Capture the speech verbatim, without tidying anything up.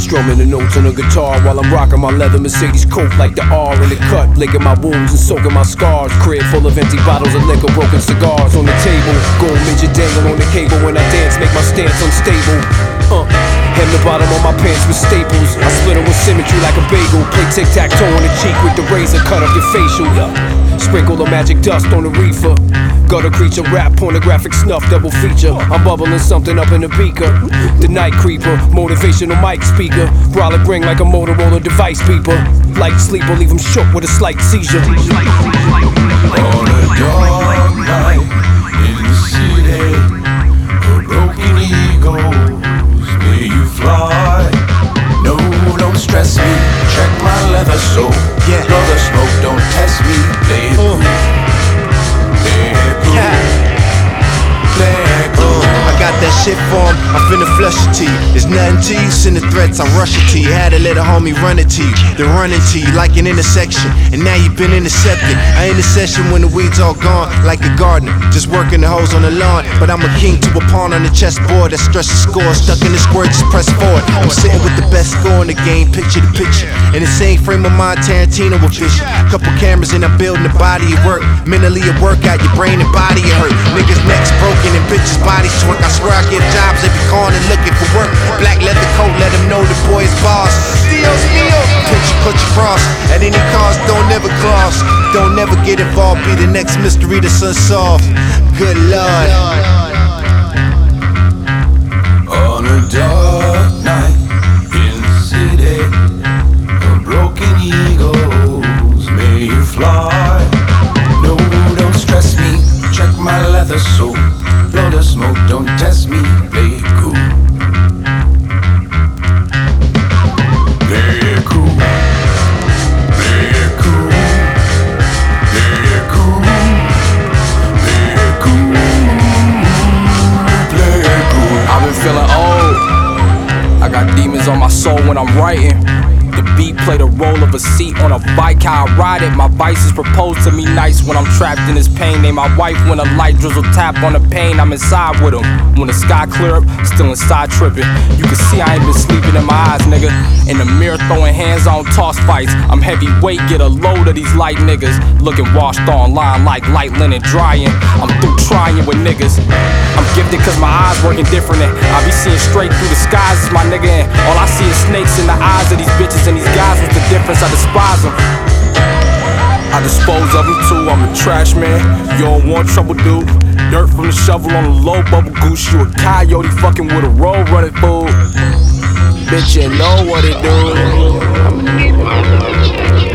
Strumming the notes on the guitar while I'm rocking my leather Mercedes coat like the R in the cut, licking my wounds and soaking my scars. Crib full of empty bottles of liquor, broken cigars on the table. Gold midget dangling on the cable when I dance, make my stance unstable. Uh, hem the bottom of my pants with staples. I split them with symmetry like a bagel. Play tic-tac-toe on the cheek with the razor, cut up your facial. Yeah. Sprinkle the magic dust on the reefer. Gutter creature, rap, pornographic snuff, double feature. I'm bubbling something up in the beaker. The night creeper, motivational mic speaker. Brolic ring like a Motorola device beeper. Light sleeper, leave him shook with a slight seizure. On a dark night in the city, a broken eagles, may you fly. No, don't stress me, check my leather soul. Yeah. Blow the smoke, don't test me. Play it cool, play it cool, play it cool. I got that shit for him, I'm finna flush it to you. There's nothing to you, send the threats, I rush it to you. Had to let a homie run it to you, then run into you like an intersection. And now you been intercepted. I intercession when the weeds all gone, like a gardener, just working the hoes on the lawn. But I'm a king to a pawn on the chessboard that stretch the score. Stuck in the square, just press forward. I'm sitting with the best score in the game, picture the picture. In the same frame of mind, Tarantino with vision. Couple cameras and I'm building the body of work. Mentally a workout, your brain and body it hurt. Niggas necks broken and bitches bodies twerk. I swear I get jobs every corner looking for work. Black leather coat, let them know the boy is boss. Dios mío, picture put your cross. At any cost, don't never cross. Don't never get involved, be the next mystery that's unsolved. Good Lord. On a dark night in the city, a broken eagles, may you fly. No, don't stress me, check my leather soul. Blow the smoke, don't test me, play it cool. Play it cool, play it cool, play it cool, play it cool, play it cool. I've been feeling old. I got demons on my soul when I'm writing. The beat played a role of a seat on a bike, how I ride it. My vices propose to me nice when I'm trapped in this pain. They my wife when a light drizzle tap on the pain. I'm inside with them. When the sky clear up, still inside tripping. You can see I ain't been sleeping in my eyes, nigga. In the mirror throwing hands on toss fights. I'm heavyweight, get a load of these light niggas. Looking washed online like light linen drying. I'm through trying with niggas. I'm gifted cause my eyes working different. And I be seeing straight through the skies as my nigga. And all I see is snakes in the eyes of these bitches. And these guys, what's the difference? I despise them. I dispose of them too, I'm a trash man. You don't want trouble, dude. Dirt from the shovel on a low bubble goose. You a coyote fucking with a road running fool. Bitch, you know what it do.